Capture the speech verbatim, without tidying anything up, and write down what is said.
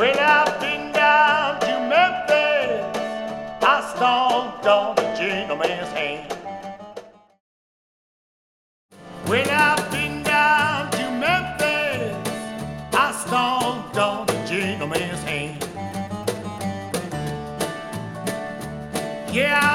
When I've been down to Memphis, I stomped on the gentleman's hand. When I've been down to Memphis, I stomped on the gentleman's hand. Yeah.